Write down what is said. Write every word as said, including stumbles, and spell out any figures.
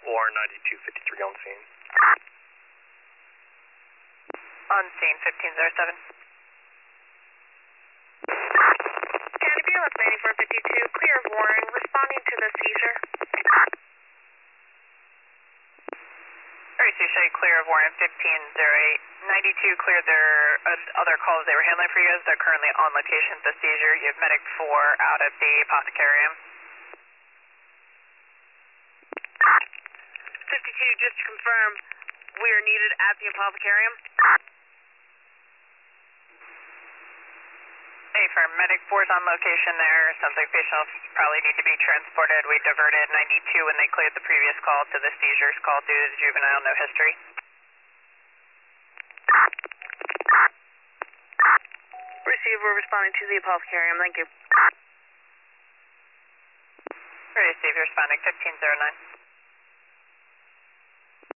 Or ninety-two fifty-three on scene. On scene, fifteen oh seven. Canopy, left ninety-four fifty-two, clear of Warren, responding to the seizure. Alright, so you say clear of Warren, fifteen oh eight. ninety-two cleared their uh, other calls they were handling for you guys. They're currently on location at the seizure. You have medic four out at the apothecarium. fifty-two, just to confirm, we are needed at the apothecarium. Hey, firm, medic four's on location there. Sounds like patients probably need to be transported. We diverted ninety-two when they cleared the previous call to the seizures call due to the juvenile, no history. Receive, we're responding to the apothecarium, thank you. Receive, you're responding fifteen oh nine.